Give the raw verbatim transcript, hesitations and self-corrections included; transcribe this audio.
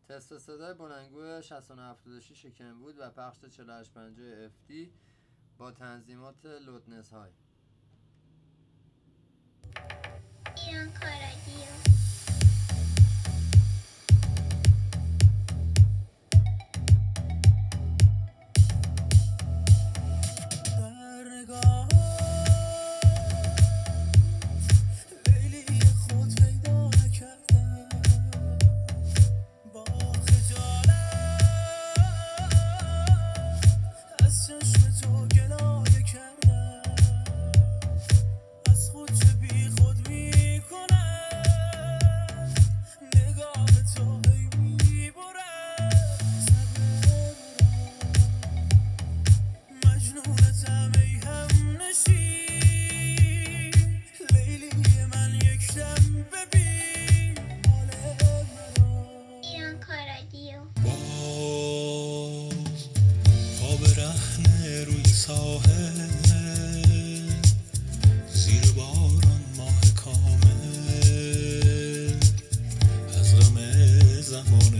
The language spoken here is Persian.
تست صدای بلندگو شصت و نه هفتاد و شش شکن بود و پخش چهل و هشت پنجاه اف دی با تنظیمات لودنس های. ایران کارادیو. زیر باران ماه کامل از غم زمان